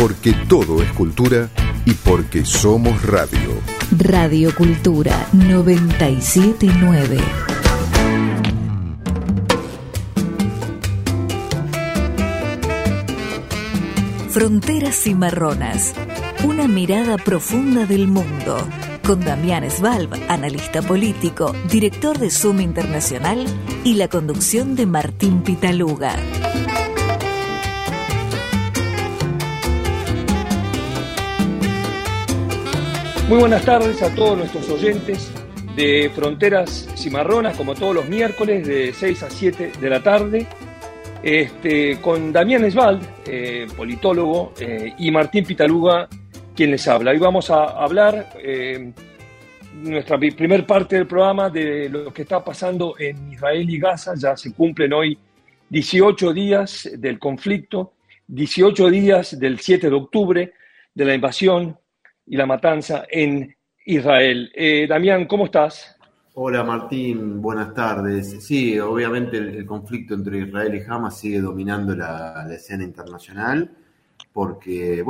Porque todo es cultura y porque somos radio. Radio Cultura 979. Fronteras Cimarronas. Una mirada profunda del mundo. Con Damián Svalb, analista político, director de Zoom Internacional, y la conducción de Martín Pitaluga. Muy buenas tardes a todos nuestros oyentes de Fronteras Cimarronas, como todos los miércoles de 6 a 7 de la tarde, con Damián Svalb, politólogo, y Martín Pitaluga, quien les habla. Hoy vamos a hablar, nuestra primer parte del programa, de lo que está pasando en Israel y Gaza. Ya se cumplen hoy 18 días del conflicto, 18 días del 7 de octubre, de la invasión y la matanza en Israel. Damián, ¿cómo estás? Hola Martín, buenas tardes. Sí, obviamente el conflicto entre Israel y Hamas sigue dominando la escena internacional porque,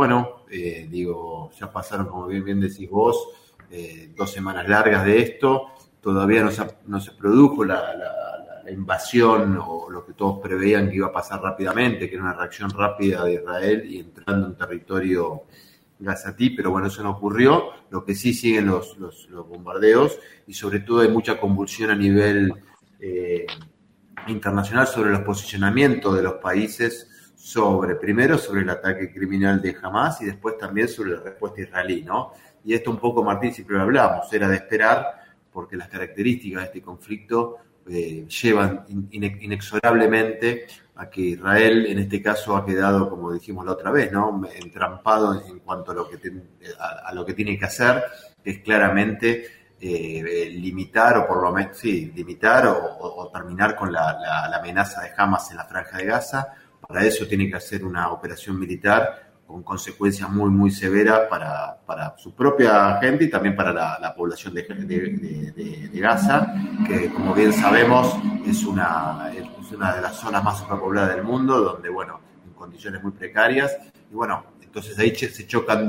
ya pasaron, como bien decís vos, 2 semanas largas de esto. Todavía no se produjo la invasión o lo que todos preveían que iba a pasar rápidamente, que era una reacción rápida de Israel y entrando en territorio gazatí, pero bueno, eso no ocurrió. Lo que sí siguen los bombardeos y sobre todo hay mucha convulsión a nivel internacional sobre los posicionamientos de los países primero sobre el ataque criminal de Hamas y después también sobre la respuesta israelí, ¿no? Y esto un poco, Martín, siempre lo hablamos, era de esperar porque las características de este conflicto llevan inexorablemente a que Israel, en este caso, ha quedado, como dijimos la otra vez, ¿no?, entrampado en cuanto a lo que tiene que hacer, que es claramente limitar o por lo menos limitar o terminar con la amenaza de Hamas en la Franja de Gaza. Para eso tiene que hacer una operación militar con consecuencias muy, muy severas para su propia gente y también para la población de Gaza, que, como bien sabemos, es una de las zonas más superpobladas del mundo, donde, en condiciones muy precarias. Y entonces ahí se chocan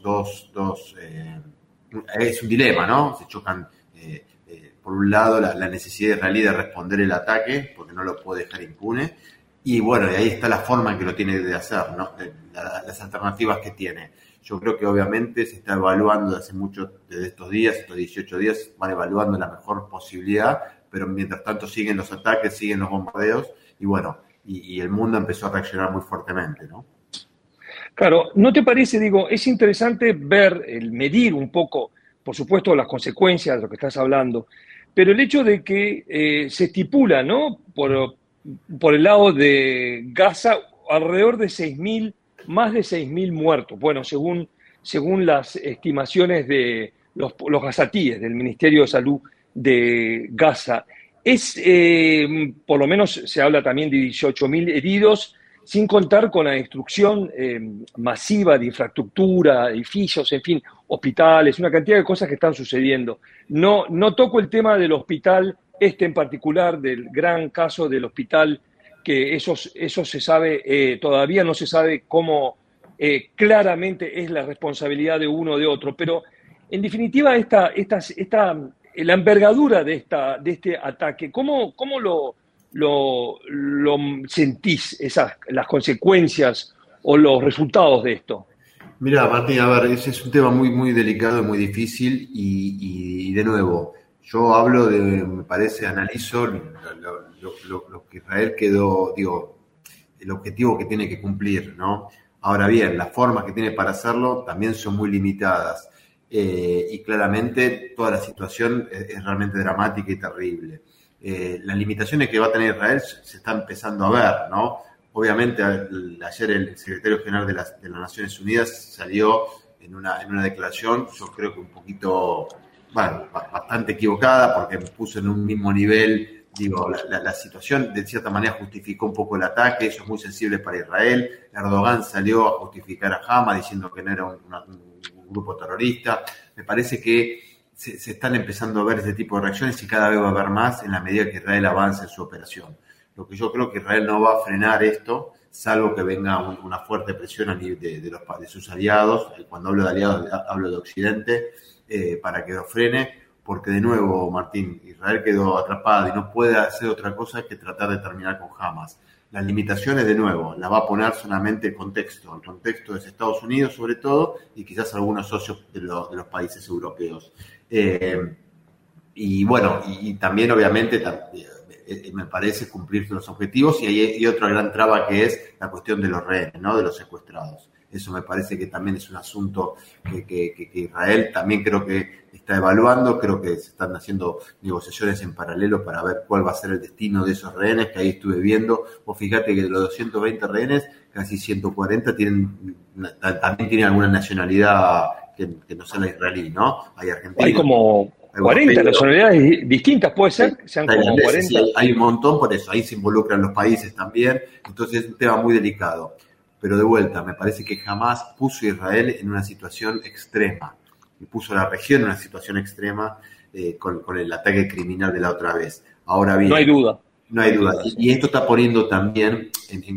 es un dilema, ¿no? Se chocan, por un lado, la necesidad israelí de responder el ataque, porque no lo puede dejar impune. Y ahí está la forma en que lo tiene de hacer, ¿no? Las alternativas que tiene. Yo creo que obviamente se está evaluando desde estos 18 días, van evaluando la mejor posibilidad, pero mientras tanto siguen los ataques, siguen los bombardeos, y el mundo empezó a reaccionar muy fuertemente, ¿no? Claro, ¿no te parece? Es interesante medir un poco, por supuesto, las consecuencias de lo que estás hablando, pero el hecho de que se estipula, ¿no?, por el lado de Gaza, alrededor de más de 6.000 muertos. Bueno, según las estimaciones de los gazatíes, del Ministerio de Salud de Gaza. Por lo menos se habla también de 18.000 heridos, sin contar con la destrucción masiva de infraestructura, edificios, en fin, hospitales, una cantidad de cosas que están sucediendo. No toco el tema del hospital en particular, del gran caso del hospital, que eso se sabe, todavía no se sabe cómo claramente es la responsabilidad de uno o de otro, pero en definitiva la envergadura de este ataque, ¿cómo lo sentís, las consecuencias o los resultados de esto? Mira, Martín, ese es un tema muy, muy delicado y muy difícil y de nuevo, yo hablo analizo lo que Israel quedó, el objetivo que tiene que cumplir, ¿no? Ahora bien, las formas que tiene para hacerlo también son muy limitadas y claramente toda la situación es realmente dramática y terrible. Las limitaciones que va a tener Israel se están empezando a ver, ¿no? Obviamente, ayer el secretario general de las Naciones Unidas salió en una declaración, yo creo que un poquito, bastante equivocada, porque puso en un mismo nivel, la situación de cierta manera justificó un poco el ataque, eso es muy sensible para Israel. Erdogan salió a justificar a Hamas diciendo que no era un grupo terrorista. Me parece que se están empezando a ver ese tipo de reacciones y cada vez va a haber más en la medida que Israel avance en su operación. Lo que yo creo que Israel no va a frenar esto, salvo que venga una fuerte presión a nivel de sus aliados. Cuando hablo de aliados, hablo de Occidente, para que lo frene, porque de nuevo, Martín, Israel quedó atrapado y no puede hacer otra cosa que tratar de terminar con Hamas. Las limitaciones, de nuevo, las va a poner solamente el contexto. El contexto es Estados Unidos, sobre todo, y quizás algunos socios de los países europeos. Y bueno, y también, obviamente, me parece cumplir los objetivos. Y hay otra gran traba, que es la cuestión de los rehenes, ¿no? De los secuestrados. Eso me parece que también es un asunto que Israel también creo que está evaluando. Creo que se están haciendo negociaciones en paralelo para ver cuál va a ser el destino de esos rehenes, que ahí estuve viendo. Vos fíjate que de los 220 rehenes, casi 140 también tienen alguna nacionalidad que no sea la israelí, ¿no? Hay argentinos. Hay como 40 nacionalidades distintas, puede ser, sean como 40. Sí, hay un montón, por eso ahí se involucran los países también. Entonces es un tema muy delicado. Pero de vuelta, me parece que jamás puso a Israel en una situación extrema, y puso a la región en una situación extrema con el ataque criminal de la otra vez. Ahora bien, no hay duda. No hay duda. Y esto está poniendo también,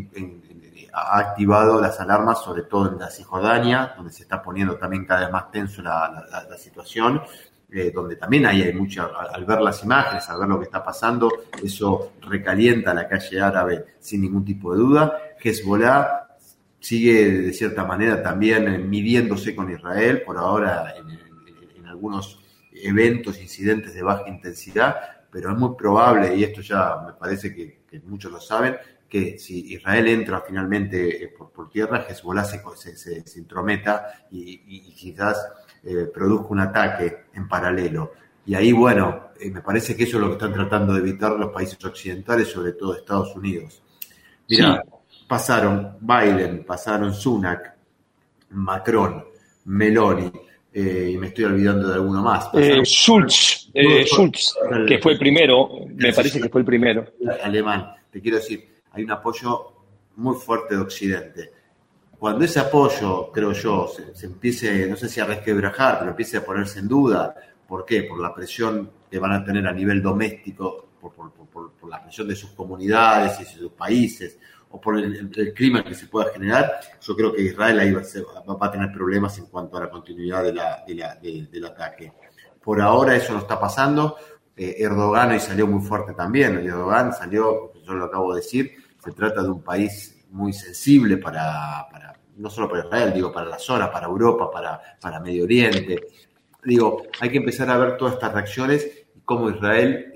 ha activado las alarmas, sobre todo en la Cisjordania, donde se está poniendo también cada vez más tenso la situación, donde también hay mucha, al ver las imágenes, al ver lo que está pasando, eso recalienta la calle árabe sin ningún tipo de duda. Hezbollah sigue de cierta manera también midiéndose con Israel, por ahora en algunos eventos, incidentes de baja intensidad, pero es muy probable, y esto ya me parece que muchos lo saben, que si Israel entra finalmente por tierra, Hezbollah se intrometa y quizás produzca un ataque en paralelo. Y ahí, bueno, me parece que eso es lo que están tratando de evitar los países occidentales, sobre todo Estados Unidos. Mira, sí. Pasaron Biden, pasaron Sunak, Macron, Meloni, y me estoy olvidando de alguno más. Schulz, que fue el primero, me parece que fue el primero. Alemán, te quiero decir, hay un apoyo muy fuerte de Occidente. Cuando ese apoyo, creo yo, se empiece, no sé si a resquebrajar, pero empiece a ponerse en duda, ¿por qué? Por la presión que van a tener a nivel doméstico, por la presión de sus comunidades y sus países, o por el clima que se pueda generar. Yo creo que Israel ahí va a tener problemas en cuanto a la continuidad del ataque. Por ahora eso no está pasando. Erdogan hoy salió muy fuerte también. Erdogan salió, yo lo acabo de decir, se trata de un país muy sensible para no solo para Israel, digo, para la zona, para Europa, para Medio Oriente. Digo, hay que empezar a ver todas estas reacciones y cómo Israel,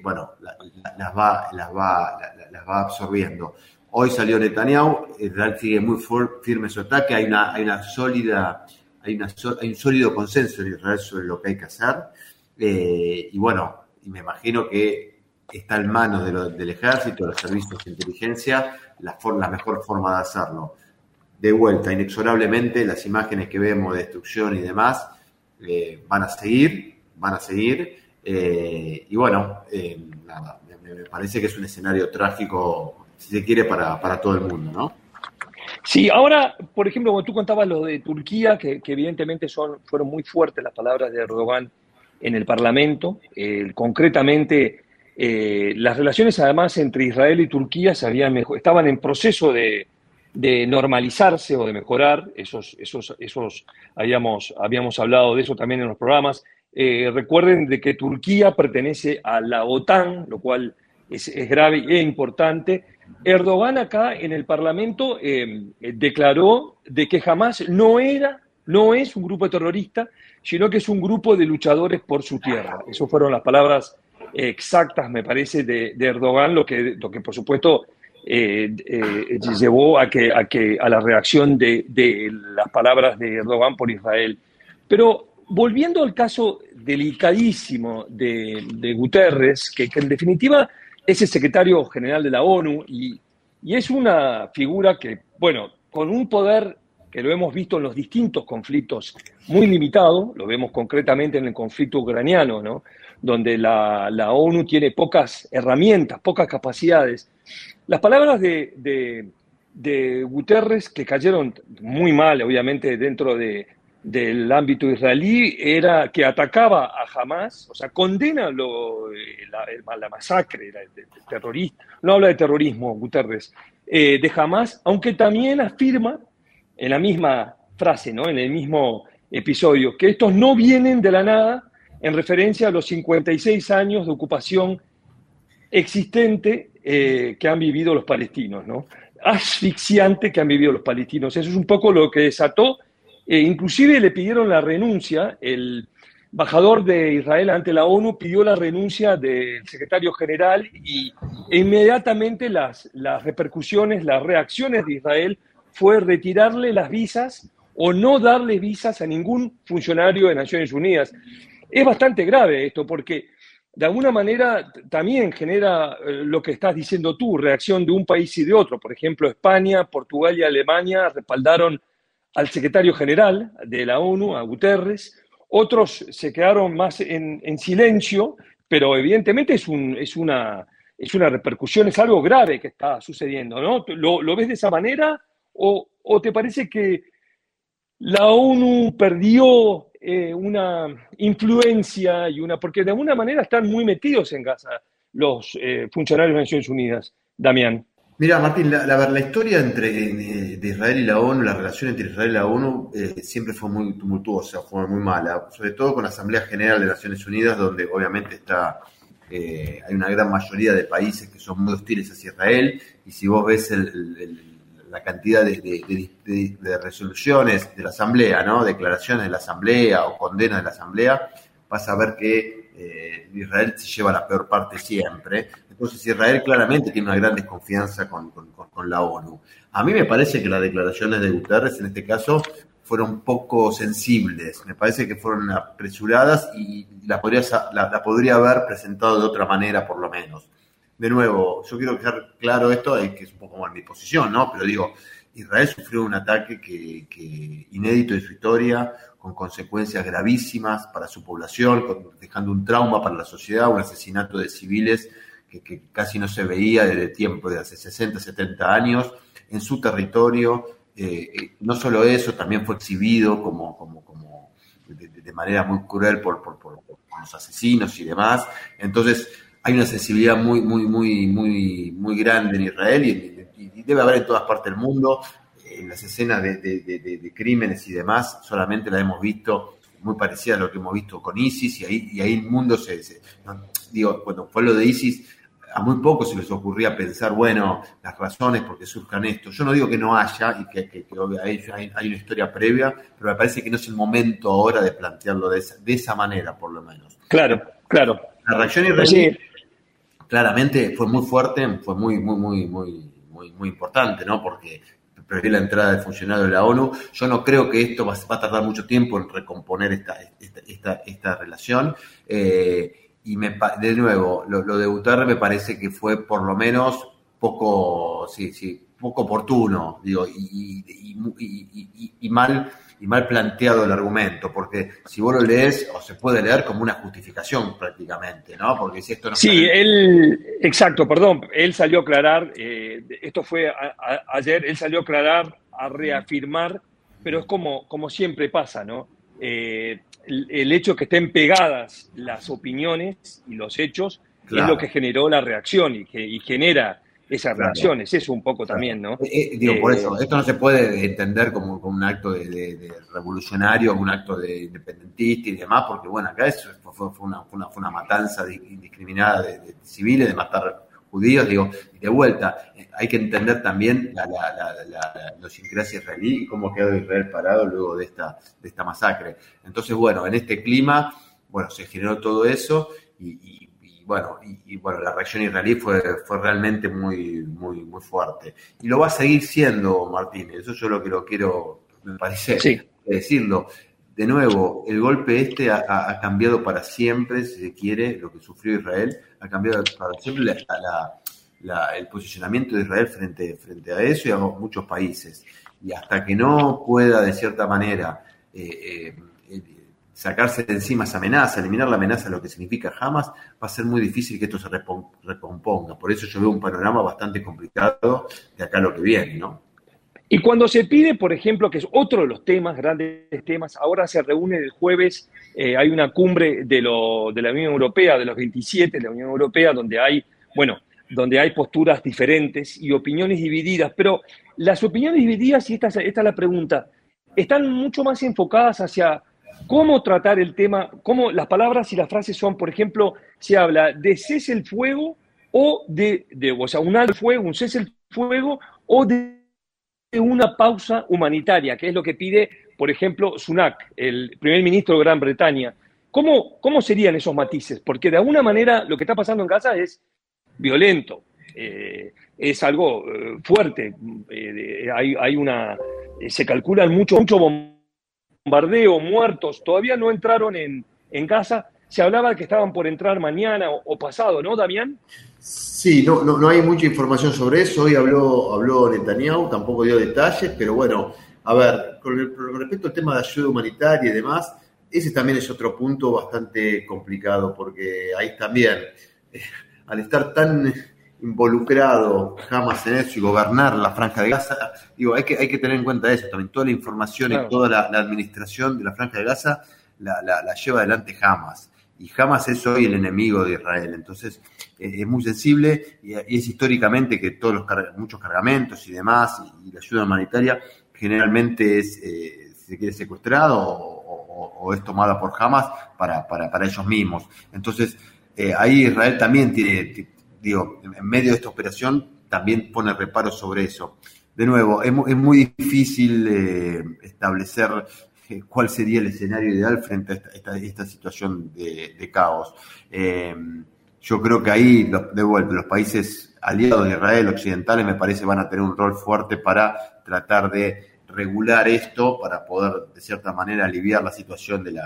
las va absorbiendo. Hoy salió Netanyahu, Israel sigue muy firme su ataque, hay un sólido consenso en Israel sobre lo que hay que hacer, y me imagino que está en manos del ejército, de los servicios de inteligencia, la mejor forma de hacerlo. De vuelta, inexorablemente, las imágenes que vemos de destrucción y demás van a seguir, nada, me parece que es un escenario trágico, si se quiere, para todo el mundo, ¿no? Sí, ahora, por ejemplo, cuando tú contabas lo de Turquía, que evidentemente fueron muy fuertes las palabras de Erdogan en el Parlamento, concretamente las relaciones además entre Israel y Turquía estaban en proceso de normalizarse o de mejorar, habíamos hablado de eso también en los programas. Recuerden de que Turquía pertenece a la OTAN, lo cual es grave e importante. Erdogan acá en el Parlamento declaró de que Hamas no es un grupo terrorista, sino que es un grupo de luchadores por su tierra. Esas fueron las palabras exactas, me parece, de Erdogan, lo que por supuesto llevó a la reacción de las palabras de Erdogan por Israel. Pero volviendo al caso delicadísimo de Guterres, que en definitiva es el secretario general de la ONU y es una figura que, con un poder que lo hemos visto en los distintos conflictos muy limitado, lo vemos concretamente en el conflicto ucraniano, ¿no? Donde la ONU tiene pocas herramientas, pocas capacidades. Las palabras de Guterres, que cayeron muy mal, obviamente, dentro del ámbito israelí, era que atacaba a Hamas, o sea, condena la masacre, terrorista. No habla de terrorismo, Guterres. de Hamás, aunque también afirma en la misma frase, ¿no? En el mismo episodio, que estos no vienen de la nada, en referencia a los 56 años de ocupación existente que han vivido los palestinos, ¿no? Asfixiante que han vivido los palestinos. Eso es un poco lo que desató. Inclusive le pidieron la renuncia, el embajador de Israel ante la ONU pidió la renuncia del secretario general e inmediatamente las repercusiones, las reacciones de Israel fue retirarle las visas o no darle visas a ningún funcionario de Naciones Unidas. Es bastante grave esto porque de alguna manera también genera lo que estás diciendo tú, reacción de un país y de otro. Por ejemplo, España, Portugal y Alemania respaldaron al secretario general de la ONU, a Guterres. Otros se quedaron más en silencio, pero evidentemente es una repercusión, es algo grave que está sucediendo, ¿no? ¿Lo ves de esa manera o te parece que la ONU perdió una influencia porque de alguna manera están muy metidos en Gaza los funcionarios de Naciones Unidas, Damián? Mira, Martín, la historia de Israel y la ONU, la relación entre Israel y la ONU siempre fue muy tumultuosa, fue muy mala, sobre todo con la Asamblea General de Naciones Unidas, donde obviamente hay una gran mayoría de países que son muy hostiles hacia Israel, y si vos ves la cantidad de resoluciones de la Asamblea, ¿no? Declaraciones de la Asamblea o condenas de la Asamblea, vas a ver que Israel se lleva la peor parte siempre. Entonces Israel claramente tiene una gran desconfianza con la ONU. A mí me parece que las declaraciones de Guterres en este caso fueron poco sensibles, me parece que fueron apresuradas y la podría haber presentado de otra manera por lo menos. De nuevo, yo quiero dejar claro esto, que es un poco más mi posición, ¿no? Pero digo, Israel sufrió un ataque que inédito en su historia, con consecuencias gravísimas para su población, dejando un trauma para la sociedad, un asesinato de civiles que casi no se veía desde tiempo, de hace 60, 70 años, en su territorio. No solo eso, también fue exhibido de manera muy cruel por los asesinos y demás. Entonces, hay una sensibilidad muy grande en Israel y debe haber en todas partes del mundo. En las escenas de crímenes y demás, solamente la hemos visto muy parecida a lo que hemos visto con ISIS, y ahí el mundo cuando fue lo de ISIS, a muy poco se les ocurría pensar, bueno, las razones por qué surjan esto. Yo no digo que no haya, y que hay una historia previa, pero me parece que no es el momento ahora de plantearlo de esa manera, por lo menos. Claro. La reacción israelí claramente fue muy fuerte, fue muy importante, ¿no? Porque prevé la entrada del funcionario de la ONU. Yo no creo que esto va a tardar mucho tiempo en recomponer esta relación. Y de nuevo, lo de Guterres me parece que fue por lo menos poco oportuno, digo, y mal planteado el argumento, porque si vos lo lees, o se puede leer como una justificación prácticamente, ¿no? Porque si esto no... Sí, él salió a aclarar, esto fue ayer, él salió a aclarar, a reafirmar, pero es como siempre pasa, ¿no? El hecho que estén pegadas las opiniones y los hechos, claro, es lo que generó la reacción y genera esas reacciones. Eso un poco también, ¿no? Por eso, esto no se puede entender como un acto de revolucionario, un acto de independentista y demás, porque bueno, acá eso fue una matanza indiscriminada de civiles, de matar judíos, digo, y de vuelta, hay que entender también la idiosincrasia israelí y cómo quedó Israel parado luego de esta masacre. Entonces, bueno, en este clima, bueno, se generó todo eso y la reacción israelí fue realmente muy fuerte. Y lo va a seguir siendo, Martín, eso yo lo quiero, me parece, decirlo. De nuevo, el golpe ha cambiado para siempre, si se quiere, lo que sufrió Israel, ha cambiado para siempre el posicionamiento de Israel frente a eso y a muchos países. Y hasta que no pueda, de cierta manera, sacarse de encima esa amenaza, eliminar la amenaza de lo que significa Hamas, va a ser muy difícil que esto se recomponga. Por eso yo veo un panorama bastante complicado de acá a lo que viene, ¿no? Y cuando se pide, por ejemplo, que es otro de los grandes temas, ahora se reúne el jueves, hay una cumbre de la Unión Europea, de los 27 de la Unión Europea, donde hay, donde hay posturas diferentes y opiniones divididas, pero las opiniones divididas, y esta es la pregunta, están mucho más enfocadas hacia cómo tratar el tema, cómo las palabras y las frases son, por ejemplo, se habla de cese el fuego o o sea, un alto fuego, un cese el fuego o de una pausa humanitaria, que es lo que pide, por ejemplo, Sunak, el primer ministro de Gran Bretaña. ¿Cómo serían esos matices? Porque de alguna manera lo que está pasando en Gaza es violento, es algo fuerte, se calculan mucho bombardeo, muertos, todavía no entraron en Gaza, se hablaba de que estaban por entrar mañana o pasado, ¿no, Damián? Sí, no hay mucha información sobre eso. Hoy habló Netanyahu, tampoco dio detalles, pero bueno, a ver, con respecto al tema de ayuda humanitaria y demás, ese también es otro punto bastante complicado, porque ahí también, al estar tan involucrado Hamas en eso y gobernar la Franja de Gaza, digo, hay que tener en cuenta eso también. Toda la información y toda la administración de la Franja de Gaza la lleva adelante Hamas. Y Hamas es hoy el enemigo de Israel. Entonces, es muy sensible y es históricamente que muchos cargamentos y demás, y la ayuda humanitaria generalmente se quede secuestrado o es tomada por Hamas para ellos mismos. Entonces, ahí Israel también tiene, digo, en medio de esta operación, también pone reparos sobre eso. De nuevo, es muy difícil establecer cuál sería el escenario ideal frente a esta situación de caos. Yo creo que ahí, de vuelta, los países aliados de Israel, occidentales, me parece van a tener un rol fuerte para tratar de regular esto, para poder, de cierta manera, aliviar la situación de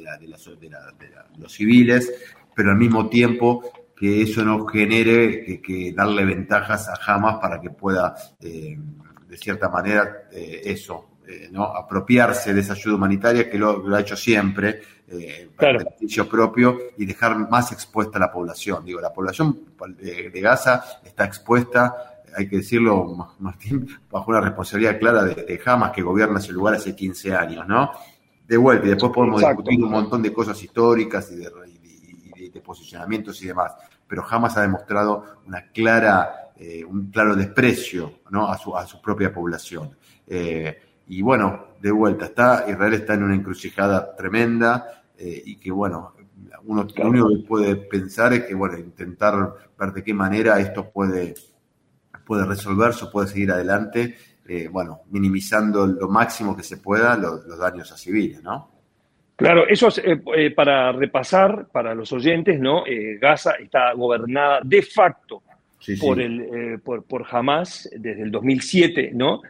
los civiles, pero al mismo tiempo que eso no genere que darle ventajas a Hamas para que pueda, de cierta manera, ¿no? Apropiarse de esa ayuda humanitaria que lo ha hecho siempre para el beneficio propio y dejar más expuesta a la población. Digo, la población de Gaza está expuesta, hay que decirlo, Martín, bajo una responsabilidad clara de Hamas, que gobierna ese lugar hace 15 años, ¿no? De vuelta, y después podemos discutir un montón de cosas históricas y de posicionamientos y demás, pero Hamas ha demostrado un claro desprecio, ¿no? a su propia población. Y bueno, de vuelta, Israel está en una encrucijada tremenda y que bueno, lo único que puede pensar es que bueno, intentar ver de qué manera esto puede resolverse o puede seguir adelante, bueno, minimizando lo máximo que se pueda los daños a civiles, ¿no? Claro, eso es para repasar para los oyentes, ¿no? Gaza está gobernada de facto por Hamas desde el 2007, ¿no?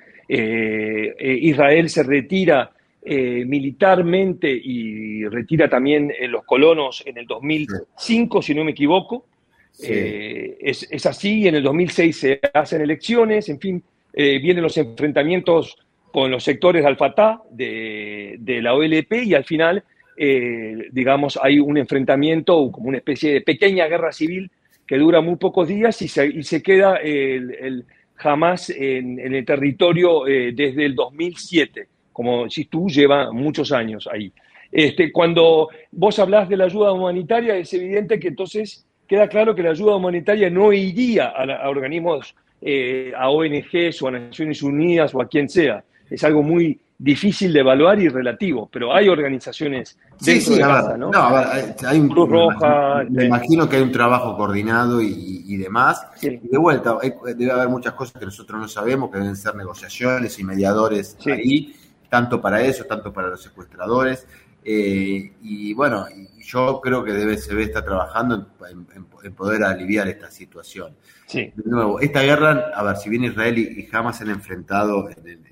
Israel se retira militarmente y retira también los colonos en el 2005, si no me equivoco. Sí. Es así, en el 2006 se hacen elecciones, en fin, vienen los enfrentamientos con los sectores de Al-Fatah, de la OLP, y al final, digamos, hay un enfrentamiento, como una especie de pequeña guerra civil que dura muy pocos días y se queda el Hamas en el territorio desde el 2007, como si tú lleva muchos años ahí. Cuando vos hablás de la ayuda humanitaria, es evidente que entonces queda claro que la ayuda humanitaria no iría a organismos, a ONGs o a Naciones Unidas o a quien sea. Es algo muy difícil de evaluar y relativo, pero hay organizaciones dentro de Gaza, ¿no? Hay un Cruz Roja. Me imagino que hay un trabajo coordinado y demás. Sí. Y de vuelta, debe haber muchas cosas que nosotros no sabemos, que deben ser negociaciones y mediadores ahí, tanto para eso, tanto para los secuestradores. Y bueno, yo creo que se debe estar trabajando en poder aliviar esta situación. Sí. De nuevo, esta guerra, a ver, si bien Israel y Hamas se han enfrentado en el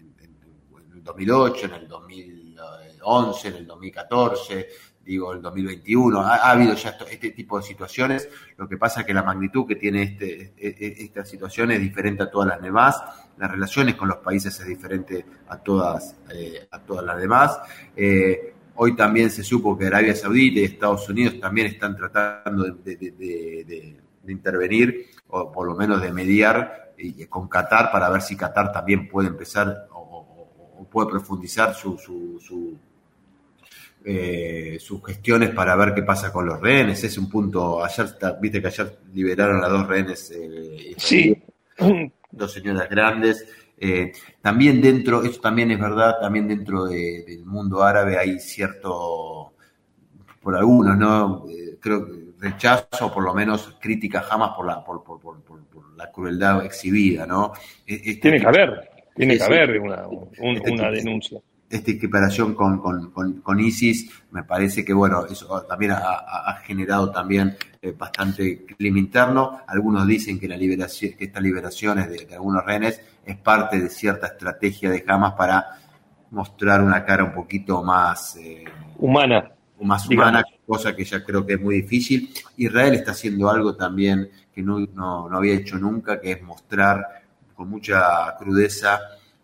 2008, en el 2011, en el 2014, digo, el 2021, ha habido ya este tipo de situaciones. Lo que pasa es que la magnitud que tiene esta situación es diferente a todas las demás. Las relaciones con los países es diferente a todas las demás. Hoy también se supo que Arabia Saudita y Estados Unidos también están tratando de intervenir, o por lo menos de mediar con Qatar, para ver si Qatar también puede empezar o puede profundizar sus gestiones para ver qué pasa con los rehenes. Es un punto. Viste que ayer liberaron a 2 rehenes. Sí. 2 señoras grandes. También eso también es verdad, también dentro del mundo árabe hay cierto, por algunos, ¿no? Creo que rechazo, o por lo menos crítica jamás por la crueldad exhibida, ¿no? Tiene que haber una denuncia. Esta equiparación con ISIS, me parece que, bueno, eso también ha generado también bastante clima interno. Algunos dicen que estas liberaciones de algunos rehenes es parte de cierta estrategia de Hamas para mostrar una cara un poquito más humana, cosa que ya creo que es muy difícil. Israel está haciendo algo también que no había hecho nunca, que es mostrar con mucha crudeza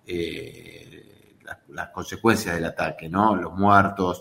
las consecuencias del ataque, ¿no? Los muertos,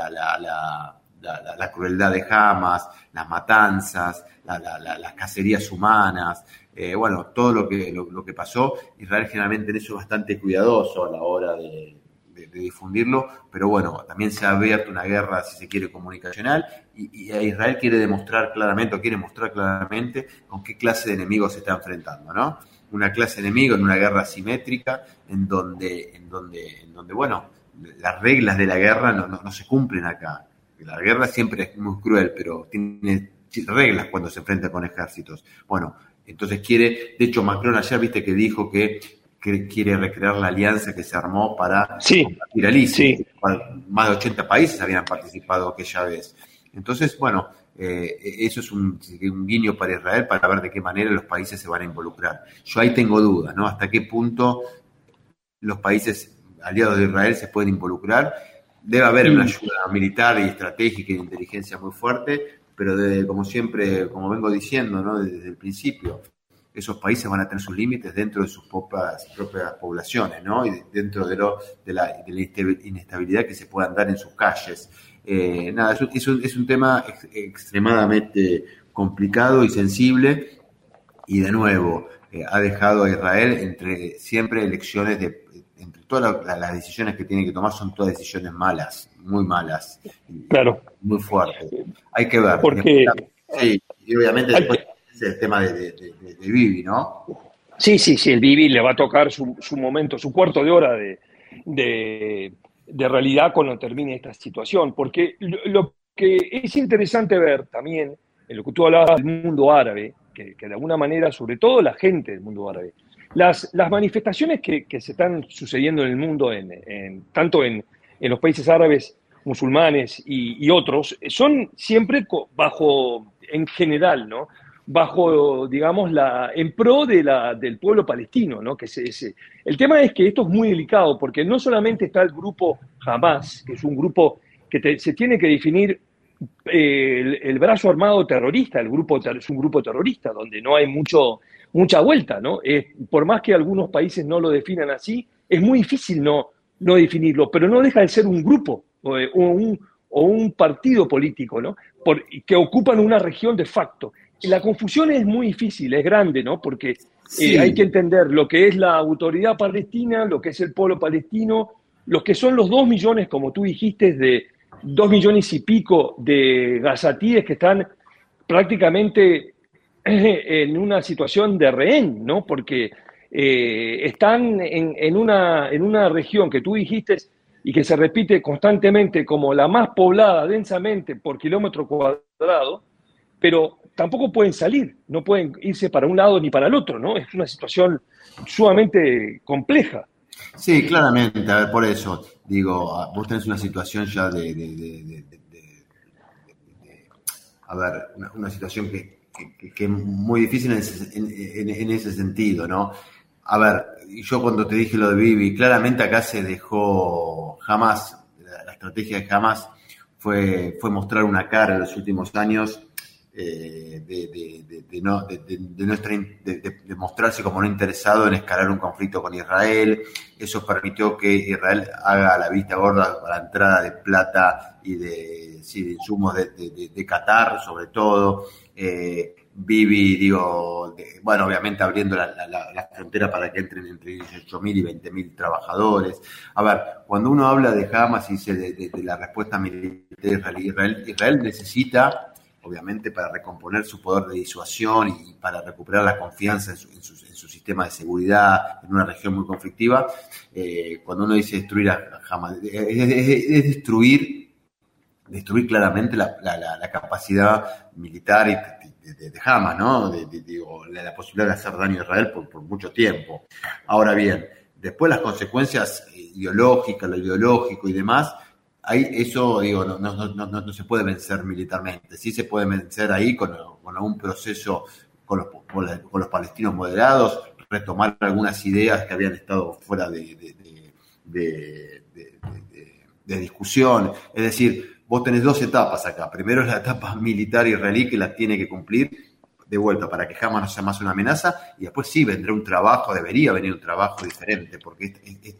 la crueldad de Hamas, las matanzas, las cacerías humanas, bueno, todo lo que pasó. Israel generalmente en eso es bastante cuidadoso a la hora de difundirlo, pero bueno, también se ha abierto una guerra, si se quiere, comunicacional, y Israel quiere mostrar claramente con qué clase de enemigos se está enfrentando, ¿no? Una clase de enemigo en una guerra asimétrica en donde bueno, las reglas de la guerra no se cumplen acá. La guerra siempre es muy cruel, pero tiene reglas cuando se enfrenta con ejércitos. Bueno, entonces de hecho Macron ayer, viste que dijo que quiere recrear la alianza que se armó para combatir al ISIS. Sí. Más de 80 países habían participado aquella vez. Entonces, bueno, eso es un guiño para Israel para ver de qué manera los países se van a involucrar. Yo ahí tengo dudas, ¿no? Hasta qué punto los países aliados de Israel se pueden involucrar. Debe haber una ayuda militar y estratégica y de inteligencia muy fuerte, pero como siempre, como vengo diciendo, ¿no? Desde el principio, esos países van a tener sus límites dentro de sus propias poblaciones, ¿no? Y dentro de la inestabilidad que se puedan dar en sus calles. Es un tema extremadamente complicado y sensible, y de nuevo ha dejado a Israel entre siempre elecciones entre todas las decisiones que tiene que tomar son todas decisiones malas, muy malas, claro, muy fuertes. Hay que ver. Porque sí, y obviamente después es el tema de Bibi, ¿no? Sí, el Bibi le va a tocar su momento, su cuarto de hora de realidad cuando termine esta situación, porque lo que es interesante ver también, en lo que tú hablabas del mundo árabe, que de alguna manera, sobre todo la gente del mundo árabe, las manifestaciones que se están sucediendo en el mundo, tanto en los países árabes, musulmanes y otros, son siempre en general, ¿no? Bajo, digamos, en pro del pueblo palestino, ¿no? El tema es que esto es muy delicado, porque no solamente está el grupo Hamas, que es un grupo que se tiene que definir el brazo armado terrorista, es un grupo terrorista, donde no hay mucha vuelta, ¿no? Por más que algunos países no lo definan así, es muy difícil no definirlo, pero no deja de ser un grupo o un partido político, ¿no? Que ocupan una región de facto. La confusión es muy difícil, es grande, ¿no? Porque hay que entender lo que es la autoridad palestina, lo que es el pueblo palestino, los que son los 2 millones, como tú dijiste, de 2 millones y pico de gazatíes que están prácticamente en una situación de rehén, ¿no? Porque están en una región que tú dijiste y que se repite constantemente como la más poblada densamente por kilómetro cuadrado, pero tampoco pueden salir, no pueden irse para un lado ni para el otro, ¿no? Es una situación sumamente compleja. Sí, claramente, a ver, por eso, digo, vos tenés una situación ya a ver, una situación que es muy difícil en ese sentido, ¿no? A ver, yo cuando te dije lo de Bibi, claramente acá se dejó Hamas, la estrategia de Hamas fue mostrar una cara en los últimos años de mostrarse como no interesado en escalar un conflicto con Israel. Eso permitió que Israel haga la vista gorda para la entrada de plata y de insumos de Qatar, sobre todo. Bibi, bueno, obviamente abriendo la frontera para que entren entre 18.000 y 20.000 trabajadores. A ver, cuando uno habla de Hamas y dice de la respuesta militar Israel necesita, obviamente, para recomponer su poder de disuasión y para recuperar la confianza en su sistema de seguridad en una región muy conflictiva, cuando uno dice destruir a Hamas, es destruir claramente la capacidad militar de Hamas, ¿no? La posibilidad de hacer daño a Israel por mucho tiempo. Ahora bien, después las consecuencias ideológicas, lo ideológico y demás, ahí eso, no se puede vencer militarmente. Sí se puede vencer ahí con algún proceso con los palestinos moderados, retomar algunas ideas que habían estado fuera de discusión. Es decir, vos tenés dos etapas acá. Primero es la etapa militar israelí que la tiene que cumplir de vuelta para que Hamas no sea más una amenaza, y después sí vendrá un trabajo, debería venir un trabajo diferente, porque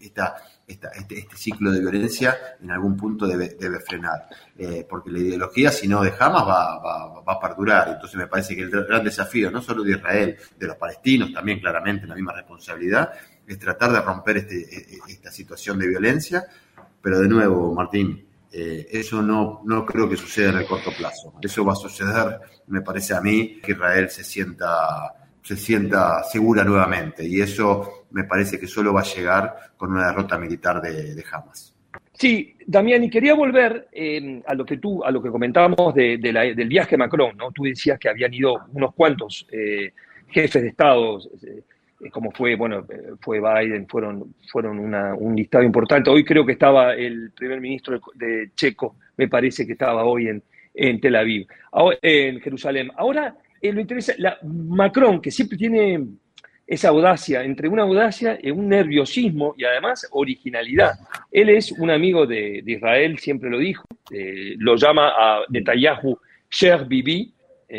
este ciclo de violencia en algún punto debe frenar, porque la ideología, si no de Hamas, va a perdurar. Entonces me parece que el gran desafío, no solo de Israel, de los palestinos también claramente la misma responsabilidad, es tratar de romper esta situación de violencia, pero de nuevo, Martín, eso no creo que suceda en el corto plazo. Eso va a suceder, me parece a mí, que Israel se sienta segura nuevamente, y eso me parece que solo va a llegar con una derrota militar de Hamas. Sí, Damián, y quería volver a lo que comentábamos del viaje de Macron, ¿no? Tú decías que habían ido unos cuantos jefes de Estado, como fue Biden, fueron un listado importante. Hoy creo que estaba el primer ministro de Checo, me parece que estaba hoy en Tel Aviv, en Jerusalén. Ahora, lo interesa, Macron, que siempre tiene esa audacia, entre una audacia y un nerviosismo y además originalidad. Él es un amigo de Israel, siempre lo dijo, lo llama a Netanyahu Cher Bibi,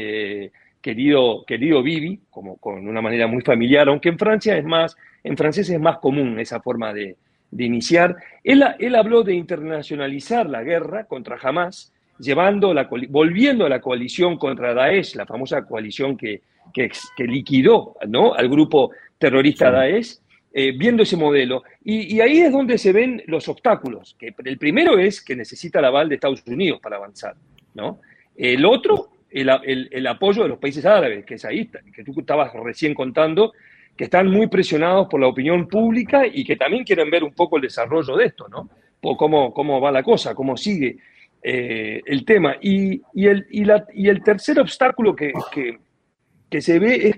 querido Bibi, como con una manera muy familiar, aunque en francés es más común esa forma de iniciar. Él habló de internacionalizar la guerra contra Hamas, volviendo a la coalición contra Daesh, la famosa coalición que liquidó, ¿no?, al grupo terrorista Daesh, viendo ese modelo. Y ahí es donde se ven los obstáculos. Que el primero es que necesita el aval de Estados Unidos para avanzar, ¿no? El otro, el apoyo de los países árabes, que es ahí, que tú estabas recién contando, que están muy presionados por la opinión pública y que también quieren ver un poco el desarrollo de esto, ¿no? O cómo va la cosa, cómo sigue el tema. Y el tercer obstáculo que se ve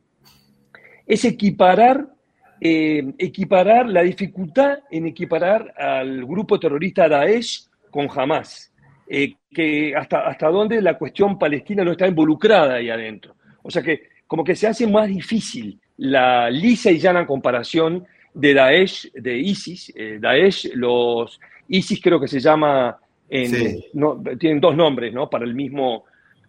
es equiparar la dificultad en equiparar al grupo terrorista Daesh con Hamas, que hasta dónde la cuestión palestina no está involucrada ahí adentro. O sea que como que se hace más difícil la lisa y llana comparación de Daesh, de ISIS. ISIS creo que se llama, sí. Tienen dos nombres, ¿no?, para el mismo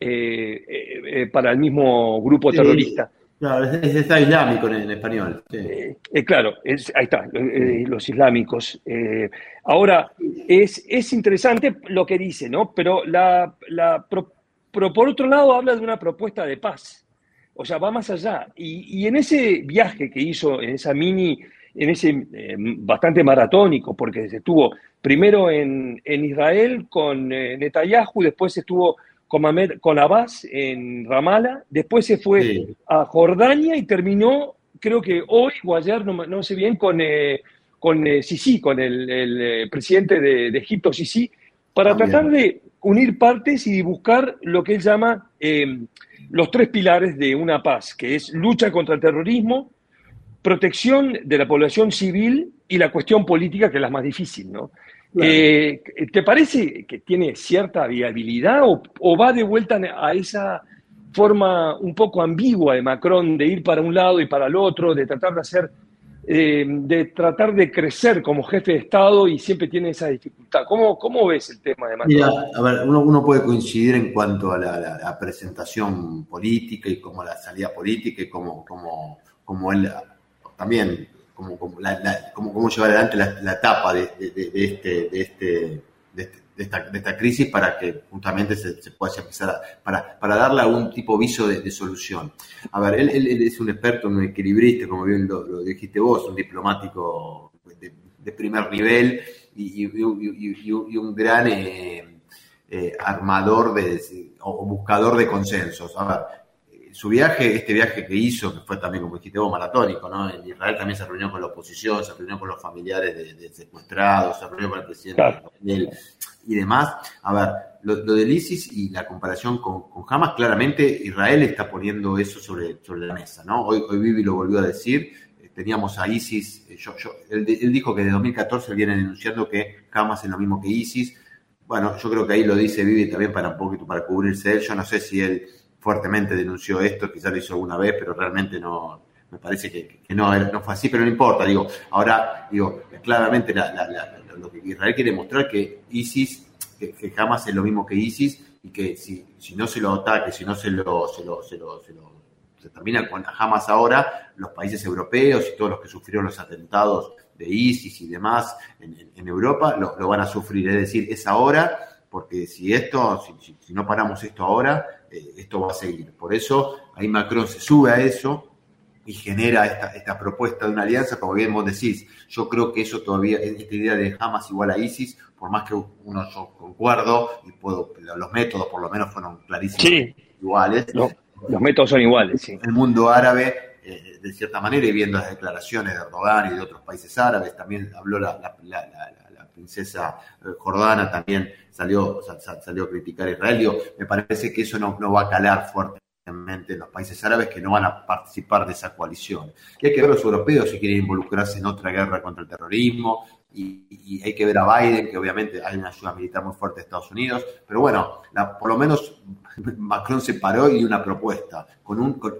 grupo terrorista. Claro, está islámico en español. Sí. Claro, ahí está, los islámicos. Ahora, es interesante lo que dice, ¿no? Pero por otro lado habla de una propuesta de paz. O sea, va más allá. Y en ese viaje que hizo, en ese bastante maratónico, porque se estuvo primero en Israel con Netanyahu, después estuvo con Abbas en Ramallah, después se fue a Jordania y terminó, creo que hoy o ayer, no sé bien, con Sisi, con el presidente de Egipto, Sisi, para tratar de unir partes y buscar lo que él llama los tres pilares de una paz, que es lucha contra el terrorismo, protección de la población civil y la cuestión política, que es la más difícil, ¿no? Claro. ¿Te parece que tiene cierta viabilidad o va de vuelta a esa forma un poco ambigua de Macron de ir para un lado y para el otro, de tratar de crecer como jefe de Estado y siempre tiene esa dificultad? ¿Cómo ves el tema de Macron? Mira, a ver, uno puede coincidir en cuanto a la presentación política y como la salida política y como él también cómo llevar adelante la etapa de esta crisis para que justamente se pueda empezar para darle algún tipo viso de solución. A ver, él es un experto, un equilibrista, como bien lo dijiste vos, un diplomático de primer nivel y un gran armador o buscador de consensos. A ver, este viaje que hizo, que fue también, como dijiste vos, maratónico, ¿no? En Israel también se reunió con la oposición, se reunió con los familiares de secuestrados, se reunió con el presidente y demás. A ver, lo del ISIS y la comparación con Hamas, claramente Israel está poniendo eso sobre la mesa, ¿no? Hoy Bibi lo volvió a decir, teníamos a ISIS, él dijo que desde 2014 vienen denunciando que Hamas es lo mismo que ISIS. Bueno, yo creo que ahí lo dice Bibi también para un poquito para cubrirse él. Yo no sé si él fuertemente denunció esto, quizás lo hizo alguna vez, pero realmente no, me parece que no fue así, pero no importa. Ahora, claramente lo que Israel quiere mostrar que ISIS, que Hamas es lo mismo que ISIS, y que si no se lo ataque, si no se termina con Hamas ahora, los países europeos y todos los que sufrieron los atentados de ISIS y demás en Europa lo van a sufrir. Es decir, es ahora, porque si no paramos esto ahora, esto va a seguir. Por eso ahí Macron se sube a eso y genera esta propuesta de una alianza. Como bien vos decís, yo creo que eso todavía, esta idea de Hamas igual a ISIS, por más que yo concuerdo y los métodos por lo menos fueron clarísimos, iguales. Los métodos son iguales, sí. El mundo árabe, de cierta manera, y viendo las declaraciones de Erdogan y de otros países árabes, también habló la princesa jordana, también salió a criticar a Israel. Me parece que eso no va a calar fuertemente en los países árabes, que no van a participar de esa coalición. Y hay que ver a los europeos si quieren involucrarse en otra guerra contra el terrorismo, y hay que ver a Biden, que obviamente hay una ayuda militar muy fuerte de Estados Unidos, pero bueno, por lo menos Macron se paró y dio una propuesta con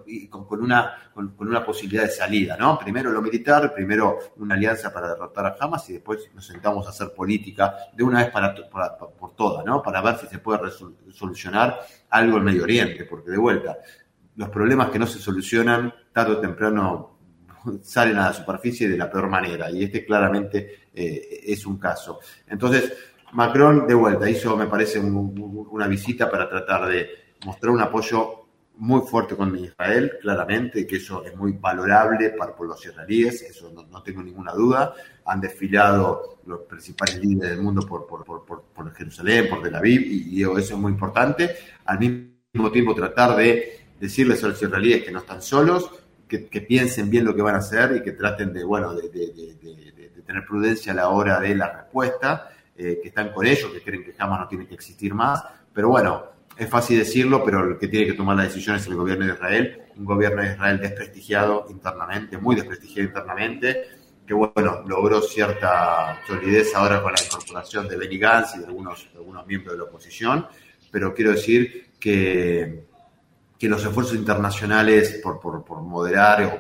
una posibilidad de salida, ¿no? Primero lo militar, primero una alianza para derrotar a Hamas, y después nos sentamos a hacer política de una vez por todas, ¿no? Para ver si se puede solucionar algo en Medio Oriente, porque de vuelta, los problemas que no se solucionan tarde o temprano salen a la superficie de la peor manera, y este claramente es un caso. Entonces, Macron de vuelta hizo, me parece, una visita para tratar de mostrar un apoyo muy fuerte con Israel, claramente, que eso es muy valorable por los israelíes, eso no tengo ninguna duda. Han desfilado los principales líderes del mundo por Jerusalén, por Tel Aviv, y eso es muy importante. Al mismo tiempo tratar de decirles a los israelíes que no están solos, que piensen bien lo que van a hacer y que traten de tener prudencia a la hora de la respuesta, que están con ellos, que creen que Hamas no tiene que existir más. Pero bueno, es fácil decirlo, pero el que tiene que tomar la decisión es el gobierno de Israel, un gobierno de Israel desprestigiado internamente, muy desprestigiado internamente, que bueno, logró cierta solidez ahora con la incorporación de Benny Gantz y de algunos miembros de la oposición, pero quiero decir que los esfuerzos internacionales por moderar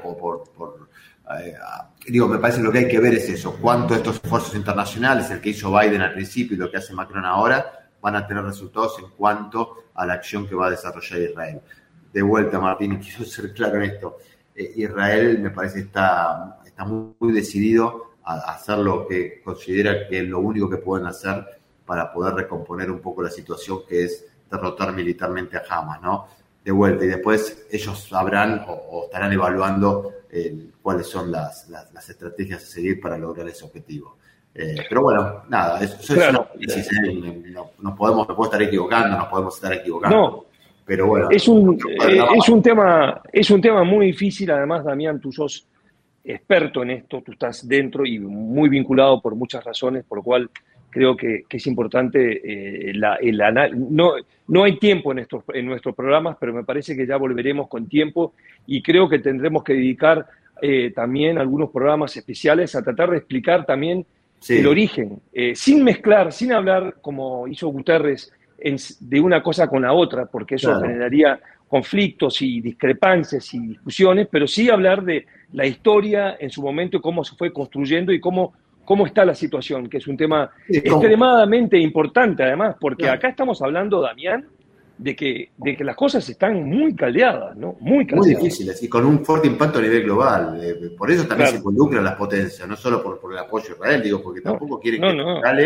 me parece que lo que hay que ver es eso, cuánto estos esfuerzos internacionales, el que hizo Biden al principio y lo que hace Macron ahora, van a tener resultados en cuanto a la acción que va a desarrollar Israel. De vuelta, Martín, y quiero ser claro en esto, Israel me parece está muy decidido a hacer lo que considera que es lo único que pueden hacer para poder recomponer un poco la situación, que es derrotar militarmente a Hamas, ¿no? De vuelta, y después ellos sabrán o estarán evaluando cuáles son las estrategias a seguir para lograr ese objetivo. Pero bueno, nada, eso claro. Es una no podemos estar equivocando. No, pero bueno. Es un tema muy difícil. Además, Damián, tú sos experto en esto, tú estás dentro y muy vinculado por muchas razones, por lo cual creo que es importante el análisis. No hay tiempo en nuestros programas, pero me parece que ya volveremos con tiempo, y creo que tendremos que dedicar también algunos programas especiales a tratar de explicar también el origen, sin mezclar, sin hablar como hizo Guterres de una cosa con la otra, porque eso generaría conflictos y discrepancias y discusiones, pero sí hablar de la historia en su momento y cómo se fue construyendo y cómo está la situación, que es un tema extremadamente importante además, porque acá estamos hablando, Damián, de que las cosas están muy caldeadas, ¿no? Muy difíciles y con un fuerte impacto a nivel global. Por eso también se involucran las potencias, no solo por el apoyo a Israel, porque tampoco quieren que se instale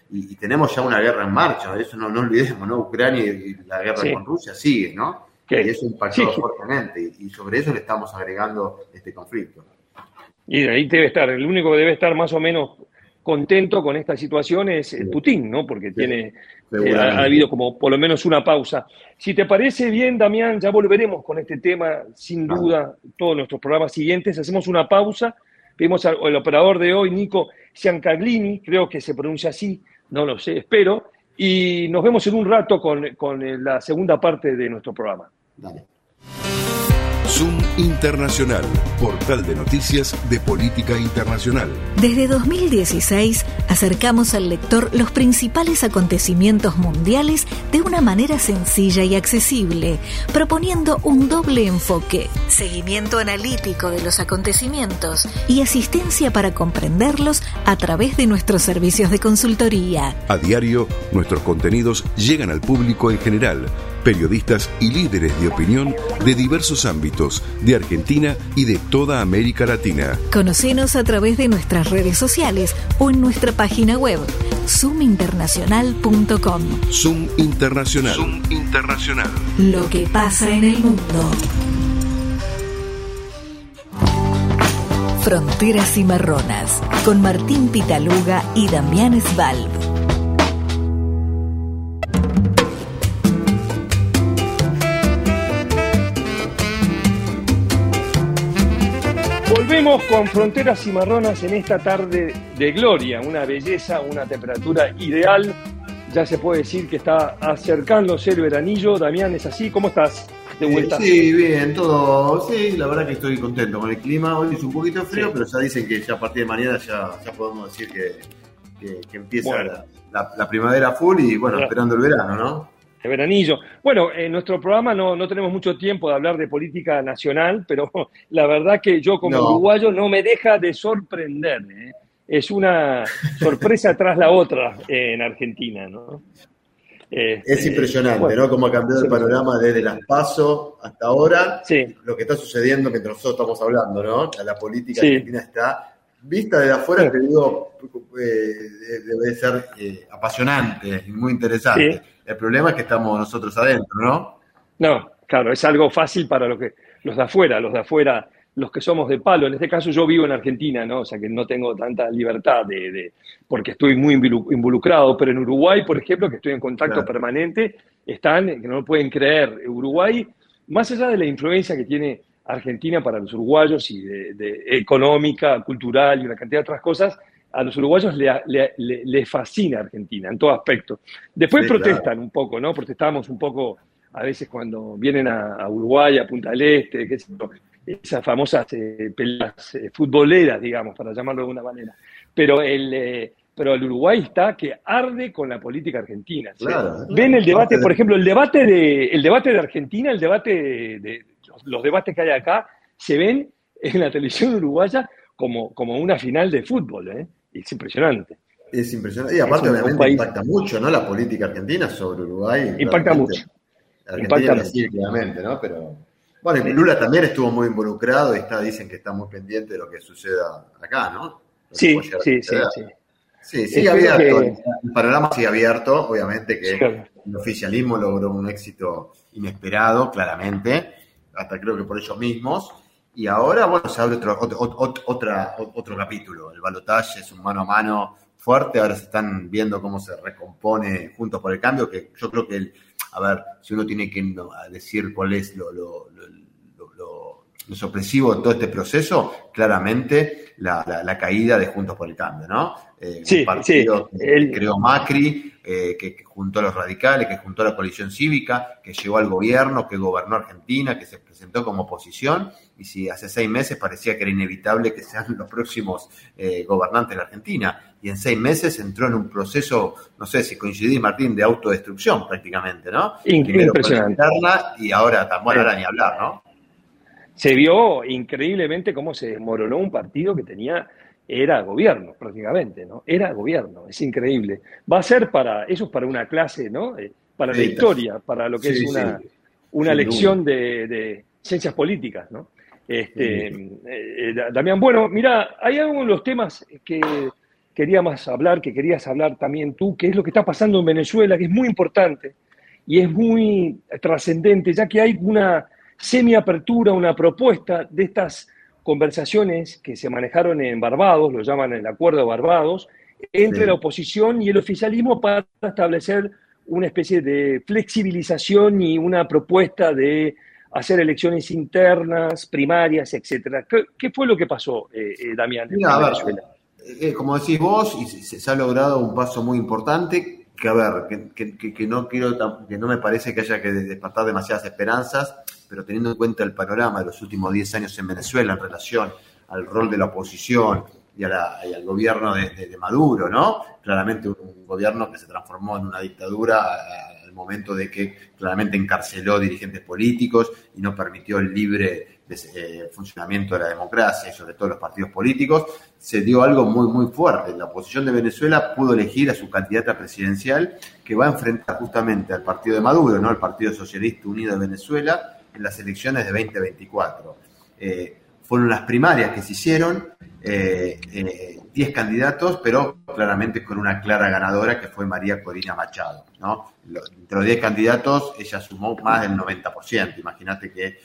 y tenemos ya una guerra en marcha, eso no olvidemos, ¿no? Ucrania y la guerra con Rusia sigue, ¿no? Y eso impactó fuertemente, y sobre eso le estamos agregando este conflicto. Y ahí debe estar, el único que debe estar más o menos contento con esta situación es Putin, ¿no? Porque ha habido como por lo menos una pausa. Si te parece bien, Damián, ya volveremos con este tema, sin duda, todos nuestros programas siguientes. Hacemos una pausa, pedimos al operador de hoy, Nico Ciancaglini, creo que se pronuncia así, no lo sé, espero, y nos vemos en un rato con la segunda parte de nuestro programa. Dale. Zoom Internacional, portal de noticias de política internacional. Desde 2016 acercamos al lector los principales acontecimientos mundiales de una manera sencilla y accesible, proponiendo un doble enfoque: seguimiento analítico de los acontecimientos y asistencia para comprenderlos a través de nuestros servicios de consultoría. A diario, nuestros contenidos llegan al público en general, periodistas y líderes de opinión de diversos ámbitos de Argentina y de toda América Latina. Conocenos a través de nuestras redes sociales o en nuestra página web zoominternacional.com. Zoom Internacional. Zoom Internacional. Lo que pasa en el mundo. Fronteras Cimarronas, con Martín Pitaluga y Damián Svalb. Volvemos con Fronteras Cimarronas en esta tarde de gloria, una belleza, una temperatura ideal. Ya se puede decir que está acercándose el veranillo. Damián, ¿es así? ¿Cómo estás de vuelta? Sí, bien, todo. Sí, la verdad que estoy contento con el clima. Hoy es un poquito frío, pero ya dicen que ya a partir de mañana ya podemos decir que empieza la primavera full y bueno, esperando el verano, ¿no? El veranillo. Bueno, en nuestro programa no tenemos mucho tiempo de hablar de política nacional, pero la verdad que yo como uruguayo no me deja de sorprender, ¿eh? Es una sorpresa tras la otra en Argentina, ¿no? Es impresionante, ¿no? Cómo ha cambiado el panorama desde las PASO hasta ahora. Sí. Lo que está sucediendo mientras nosotros estamos hablando, ¿no? La política argentina está vista desde afuera, te digo, debe ser apasionante y muy interesante. Sí. El problema es que estamos nosotros adentro, ¿no? No, claro, es algo fácil para los de afuera, los que somos de palo. En este caso yo vivo en Argentina, ¿no? O sea que no tengo tanta libertad porque estoy muy involucrado, pero en Uruguay, por ejemplo, que estoy en contacto permanente, que no lo pueden creer. Uruguay, más allá de la influencia que tiene Argentina para los uruguayos y de económica, cultural y una cantidad de otras cosas, a los uruguayos les fascina Argentina en todo aspecto. Después protestan un poco, ¿no? Protestamos un poco a veces cuando vienen a Uruguay, a Punta del Este, qué sé yo, esas famosas peleas futboleras, digamos, para llamarlo de alguna manera. Pero el Uruguay está que arde con la política argentina. Claro, ¿sí? Ven el debate, por ejemplo, el debate de Argentina, los debates que hay acá, se ven en la televisión uruguaya como una final de fútbol, ¿eh? Es impresionante. Es impresionante. Y aparte, obviamente, impacta mucho, ¿no? La política argentina sobre Uruguay. Impacta mucho. Argentina sí, claramente, ¿no? Pero, bueno, Lula también estuvo muy involucrado y dicen que está muy pendiente de lo que suceda acá, ¿no? Sí, sigue abierto. El panorama sigue abierto, obviamente que el oficialismo logró un éxito inesperado, claramente, hasta creo que por ellos mismos. Y ahora, bueno, se abre otro capítulo. El balotaje es un mano a mano fuerte. Ahora se están viendo cómo se recompone Juntos por el Cambio, que yo creo que, si uno tiene que decir cuál es lo sorpresivo de todo este proceso, claramente la caída de Juntos por el Cambio, ¿no? Un partido que creó Macri, que juntó a los radicales, que juntó a la coalición cívica, que llegó al gobierno, que gobernó Argentina, que se presentó como oposición, y si hace 6 meses parecía que era inevitable que sean los próximos gobernantes de la Argentina, y en 6 meses entró en un proceso, no sé si coincidís, Martín, de autodestrucción prácticamente, ¿no? Impresionante. Y ahora ni hablar, ¿no? Se vio increíblemente cómo se desmoronó un partido que era gobierno prácticamente, ¿no? Era gobierno, es increíble. Va a ser eso es para una clase, ¿no? Para la historia, para lo que es una lección de ciencias políticas, ¿no? Damián, bueno, mira, hay algunos de los temas que que querías hablar también tú, que es lo que está pasando en Venezuela, que es muy importante y es muy trascendente, ya que hay una semiapertura, una propuesta de estas conversaciones que se manejaron en Barbados, lo llaman el Acuerdo de Barbados, entre la oposición y el oficialismo para establecer una especie de flexibilización y una propuesta de hacer elecciones internas, primarias, etcétera. ¿Qué fue lo que pasó, Damián, en Venezuela? Como decís vos, y se ha logrado un paso muy importante, que a ver, que no me parece que haya que despertar demasiadas esperanzas, pero teniendo en cuenta el panorama de los últimos 10 años en Venezuela en relación al rol de la oposición y al gobierno de Maduro, ¿no? Claramente un gobierno que se transformó en una dictadura al momento de que claramente encarceló dirigentes políticos y no permitió el libre funcionamiento de la democracia y sobre todo los partidos políticos, se dio algo muy, muy fuerte. La oposición de Venezuela pudo elegir a su candidata presidencial que va a enfrentar justamente al partido de Maduro, ¿no? El Partido Socialista Unido de Venezuela, en las elecciones de 2024. Fueron las primarias que se hicieron, 10 candidatos, pero claramente con una clara ganadora que fue María Corina Machado, ¿no? Entre los 10 candidatos, ella sumó más del 90%. Imagínate que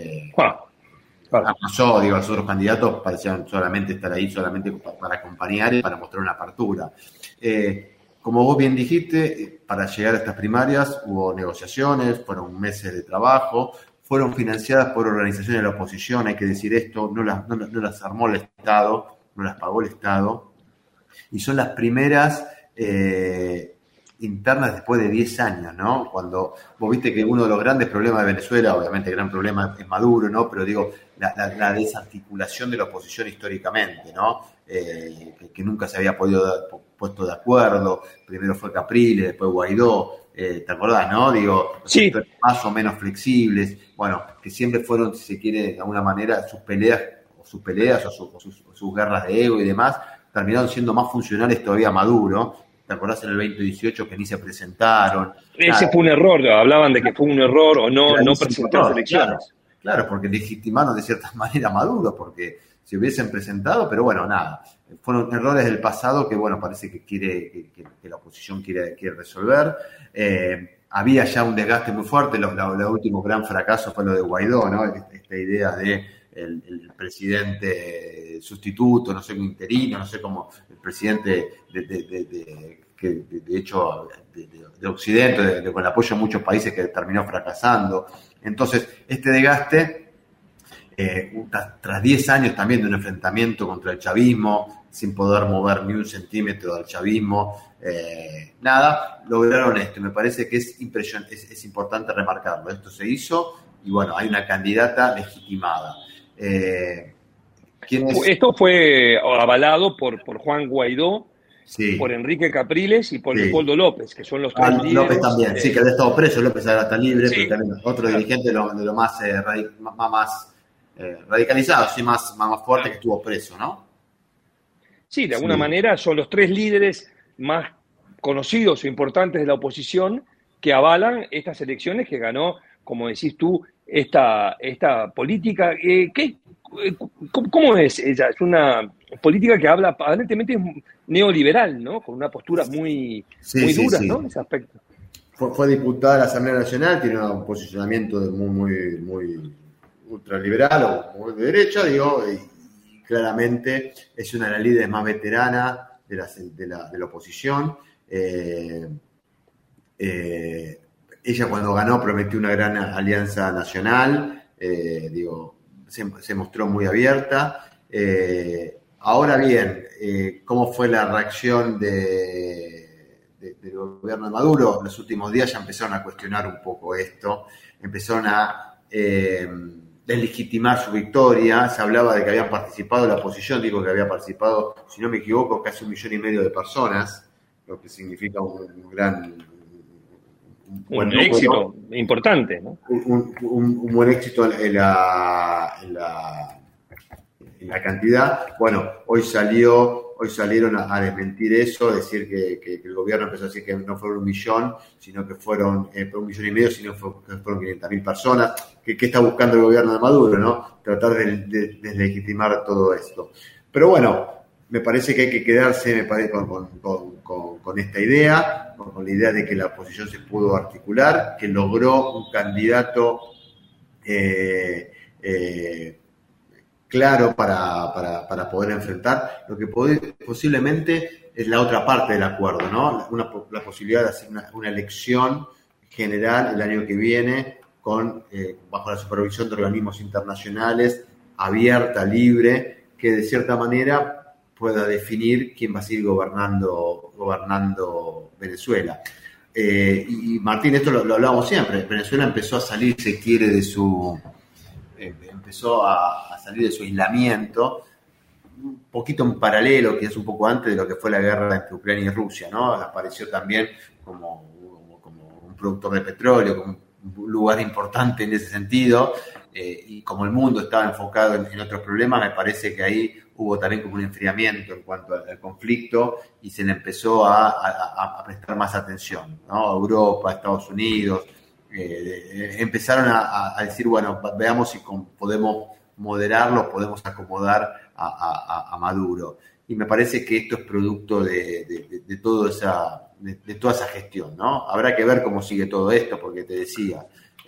los otros candidatos parecían solamente estar ahí, solamente para acompañar y para mostrar una apertura. Como vos bien dijiste, para llegar a estas primarias hubo negociaciones, fueron meses de trabajo, fueron financiadas por organizaciones de la oposición, hay que decir esto, no las armó el Estado, no las pagó el Estado, y son las primeras internas después de 10 años, ¿no? Cuando vos viste que uno de los grandes problemas de Venezuela, obviamente el gran problema es Maduro, ¿no? Pero digo, la desarticulación de la oposición históricamente, ¿no? Que nunca se había puesto de acuerdo, primero fue Capriles, después Guaidó, ¿te acordás, no? Digo, sí, más o menos flexibles, bueno, que siempre fueron, si se quiere, de alguna manera, sus peleas o sus guerras de ego y demás, terminaron siendo más funcionales todavía a Maduro. ¿Te acordás en el 2018 que ni se presentaron? Ese fue un error, hablaban de que fue un error o no presentarse elecciones. Claro, porque legitimaron de cierta manera a Maduro, porque se hubiesen presentado, pero bueno, nada. Fueron errores del pasado que, bueno, parece que la oposición quiere resolver. Había ya un desgaste muy fuerte, el último gran fracaso fue lo de Guaidó, ¿no? Esta idea de el presidente sustituto, no sé, interino, no sé cómo, el presidente de hecho de Occidente, con el apoyo de muchos países que terminó fracasando. Entonces, este desgaste, tras 10 años también de un enfrentamiento contra el chavismo, sin poder mover ni un centímetro del chavismo, lograron esto. Me parece que es impresionante, es importante remarcarlo. Esto se hizo y bueno, hay una candidata legitimada. Esto fue avalado por Juan Guaidó, sí, por Enrique Capriles y por Leopoldo López, que son los tres líderes. López también, sí, que había estado preso. López ahora está libre, sí, pero también otro dirigente de lo más radicalizado, sí, más fuerte, que estuvo preso, ¿no? Sí, de alguna manera son los tres líderes más conocidos o importantes de la oposición que avalan estas elecciones que ganó, como decís tú, esta política. ¿Cómo es ella? Es una política que habla, aparentemente es neoliberal, ¿no? Con una postura muy dura, ¿no? En ese aspecto. Fue diputada de la Asamblea Nacional, tiene un posicionamiento muy ultraliberal o muy de derecha, digo, y claramente es una de las líderes más veteranas de la oposición. Ella cuando ganó prometió una gran alianza nacional, se mostró muy abierta. Ahora bien, ¿cómo fue la reacción del gobierno de Maduro? Los últimos días ya empezaron a cuestionar un poco esto, empezaron a deslegitimar su victoria. Se hablaba de que habían participado la oposición, digo que había participado, si no me equivoco, casi 1,5 millones de personas, lo que significa un buen éxito, ¿no? Importante, ¿no? Un buen éxito en la cantidad. Bueno, hoy salieron a desmentir eso, decir que el gobierno empezó a decir que no fueron 1 millón, sino que fueron 1,5 millones, sino que fueron 500.000 personas. ¿Qué está buscando el gobierno de Maduro, no? Tratar de deslegitimar todo esto. Pero bueno, me parece que hay que quedarse con esta idea, con la idea de que la oposición se pudo articular, que logró un candidato claro para poder enfrentar lo que posiblemente es la otra parte del acuerdo, ¿no? La posibilidad de hacer una elección general el año que viene bajo la supervisión de organismos internacionales, abierta, libre, que de cierta manera pueda definir quién va a seguir gobernando Venezuela. Y Martín, esto lo hablábamos siempre, Venezuela empezó a salir, se quiere, empezó a salir de su aislamiento, un poquito en paralelo, que es un poco antes de lo que fue la guerra entre Ucrania y Rusia, ¿no? Apareció también como un productor de petróleo, como un lugar importante en ese sentido, y como el mundo estaba enfocado en otros problemas, me parece que ahí hubo también como un enfriamiento en cuanto al conflicto y se le empezó a prestar más atención, ¿no? Europa, Estados Unidos, empezaron a decir, bueno, veamos si podemos moderarlo, podemos acomodar a Maduro. Y me parece que esto es producto de toda esa gestión, ¿no? Habrá que ver cómo sigue todo esto, porque te decía,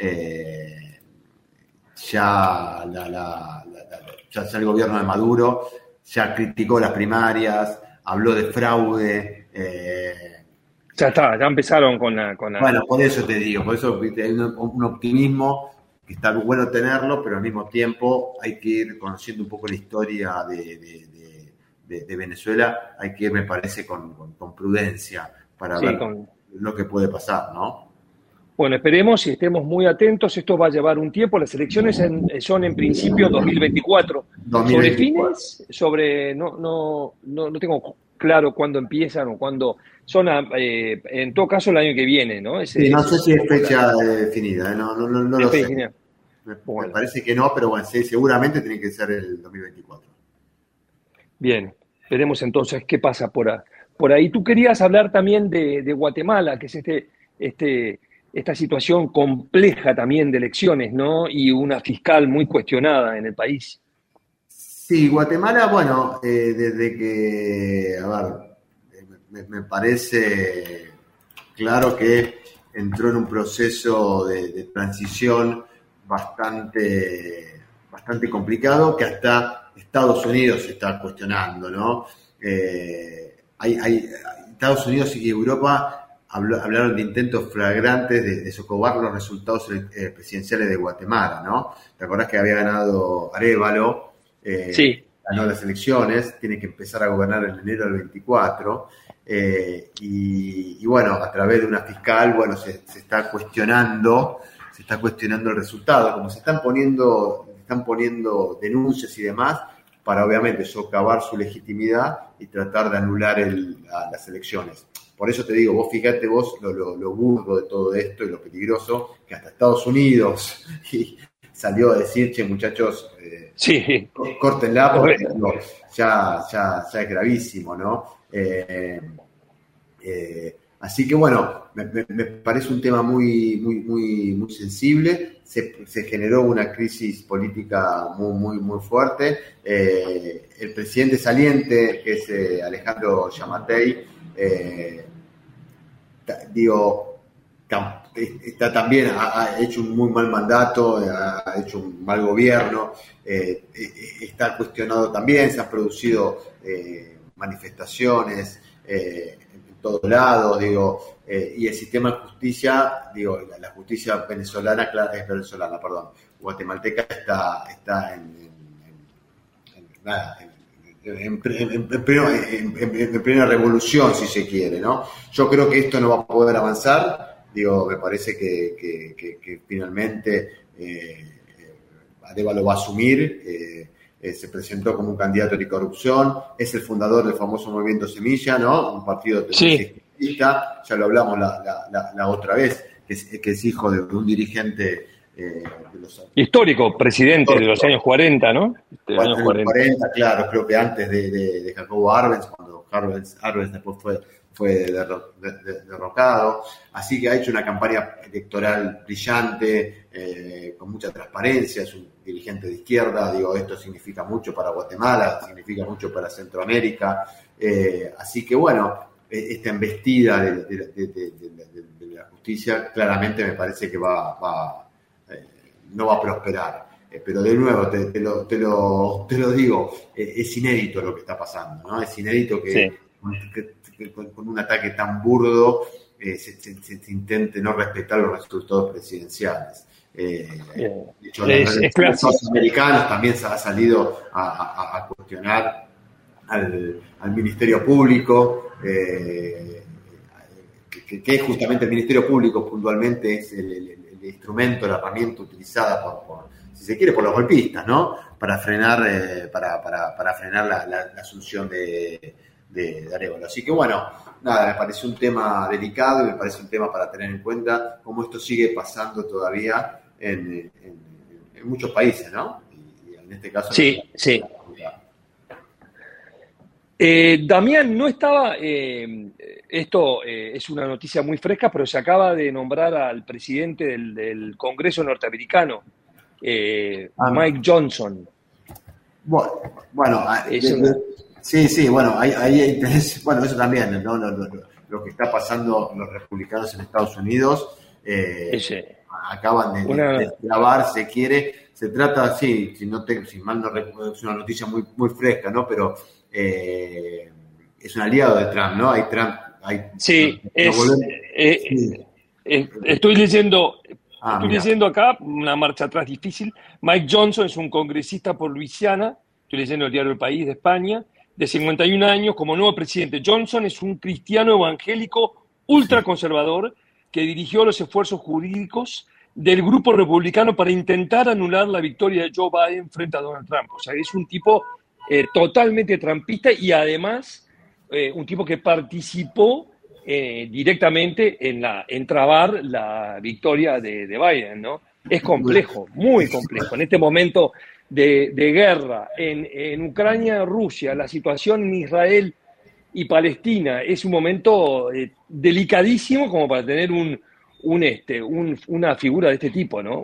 ya el gobierno de Maduro ya criticó las primarias, habló de fraude. Ya empezaron con la... Bueno, por eso te digo, por eso hay un optimismo que está bueno tenerlo, pero al mismo tiempo hay que ir conociendo un poco la historia de Venezuela, hay que ir, me parece, con prudencia para ver lo que puede pasar, ¿no? Bueno, esperemos y estemos muy atentos. Esto va a llevar un tiempo. Las elecciones son en principio 2024. Sobre fines, no tengo claro cuándo empiezan o cuándo son. En todo caso, el año que viene, ¿no? No sé si es fecha definida. No lo sé. Me parece que no, pero bueno, sí, seguramente tiene que ser el 2024. Bien, veremos entonces qué pasa por ahí. Tú querías hablar también de Guatemala, que es esta situación compleja también de elecciones, ¿no? Y una fiscal muy cuestionada en el país. Sí, Guatemala, bueno, desde que, me parece claro que entró en un proceso de transición bastante complicado, que hasta Estados Unidos se está cuestionando, ¿no? Estados Unidos y Europa hablaron de intentos flagrantes de socavar los resultados presidenciales de Guatemala, ¿no? ¿Te acordás que había ganado Arévalo? Sí. Ganó las elecciones, tiene que empezar a gobernar en enero del 24, y bueno, a través de una fiscal, bueno, se está cuestionando el resultado, como se están poniendo denuncias y demás, para obviamente socavar su legitimidad y tratar de anular las elecciones. Por eso te digo, vos fíjate lo burdo de todo esto y lo peligroso, que hasta Estados Unidos salió a decir, che, muchachos, sí, córtenla, porque ya es gravísimo, ¿no? Así que bueno, me parece un tema muy, muy, muy, muy sensible. Se generó una crisis política muy, muy fuerte. El presidente saliente, que es Alejandro Yamatei, está también, ha hecho un muy mal mandato, ha hecho un mal gobierno, está cuestionado también, se han producido manifestaciones en todos lados, y el sistema de justicia, la justicia guatemalteca está en plena revolución, si se quiere, ¿no? Yo creo que esto no va a poder avanzar. Me parece que finalmente Arévalo va a asumir. Se presentó como un candidato anticorrupción, es el fundador del famoso Movimiento Semilla, ¿no? Un partido izquierdista, ya lo hablamos la otra vez, que es hijo de un dirigente Histórico presidente de los años 40, ¿no? De los años 40, claro, creo que antes de Jacobo Arbenz, cuando Arbenz después fue derrocado. Así que ha hecho una campaña electoral brillante, con mucha transparencia, es un dirigente de izquierda, esto significa mucho para Guatemala, significa mucho para Centroamérica, así que bueno, esta embestida de la justicia claramente me parece que no va a prosperar. Pero de nuevo, te lo digo, es inédito lo que está pasando, ¿no? Es inédito que con un ataque tan burdo se intente no respetar los resultados presidenciales. De hecho, los Estados americanos también se ha salido a cuestionar al Ministerio Público, que es justamente el Ministerio Público puntualmente es el instrumento, la herramienta utilizada si se quiere, por los golpistas, ¿no? Para frenar la asunción de Arévalo. Así que bueno, nada, me parece un tema delicado y me parece un tema para tener en cuenta cómo esto sigue pasando todavía en muchos países, ¿no? Y en este caso... Sí. Damián, no estaba... esto es una noticia muy fresca, pero se acaba de nombrar al presidente del Congreso norteamericano, Mike Johnson. Bueno, sí, bueno, hay interés, bueno, eso también, ¿no? Lo que está pasando los republicanos en Estados Unidos, acaban de grabar, se trata, sí, si mal no recuerdo, es una noticia muy, muy fresca, ¿no? Pero es un aliado de Trump, ¿no? Estoy leyendo acá una marcha atrás difícil. Mike Johnson es un congresista por Luisiana, estoy leyendo el diario El País de España, de 51 años como nuevo presidente. Johnson es un cristiano evangélico ultraconservador que dirigió los esfuerzos jurídicos del grupo republicano para intentar anular la victoria de Joe Biden frente a Donald Trump. O sea, es un tipo totalmente trumpista y además un tipo que participó directamente en trabar la victoria de Biden, ¿no? Es complejo, muy complejo. En este momento de guerra en Ucrania, Rusia, la situación en Israel y Palestina es un momento delicadísimo como para tener una figura de este tipo, ¿no?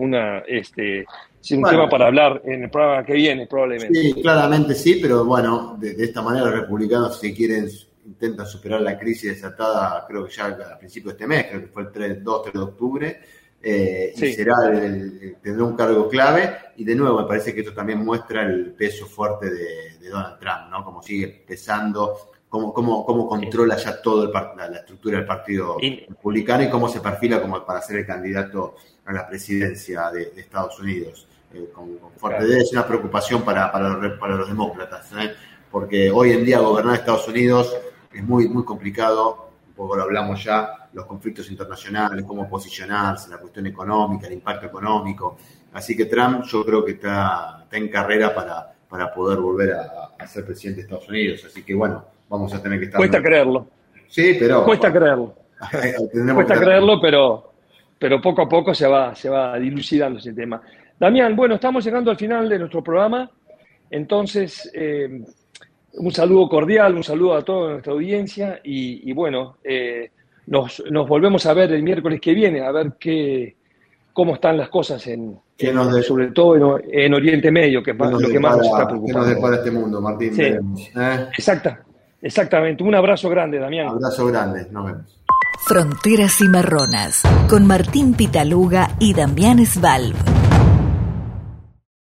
Un tema para hablar en el programa que viene, probablemente. Sí, claramente sí, pero bueno, de esta manera los republicanos, si quieren, intentan superar la crisis desatada, creo que ya a principios de este mes, creo que fue el 2 de octubre, y tendrá un cargo clave, y de nuevo me parece que esto también muestra el peso fuerte de Donald Trump, ¿no? Como sigue pesando, cómo controla ya toda la estructura del Partido Republicano y cómo se perfila como para ser el candidato a la presidencia de Estados Unidos. Con fuerte debe ser una preocupación para los demócratas, porque hoy en día gobernar Estados Unidos es muy, muy complicado. Un poco lo hablamos ya, los conflictos internacionales, cómo posicionarse, la cuestión económica, el impacto económico. Así que Trump yo creo que está en carrera para poder volver a ser presidente de Estados Unidos. Así que bueno, vamos a tener que estar... Cuesta creerlo. Sí, pero... Cuesta creerlo. Cuesta creerlo, pero poco a poco se va dilucidando ese tema. Damián, bueno, estamos llegando al final de nuestro programa. Entonces... un saludo cordial, un saludo a toda nuestra audiencia y bueno, nos volvemos a ver el miércoles que viene, a ver cómo están las cosas sobre todo en Oriente Medio, que es lo que más nos está preocupando. ¿Qué nos depara este mundo, Martín? Sí. Exactamente. Un abrazo grande, Damián. Un abrazo grande, nos vemos. Fronteras Cimarronas, con Martín Pitaluga y Damián Svalb.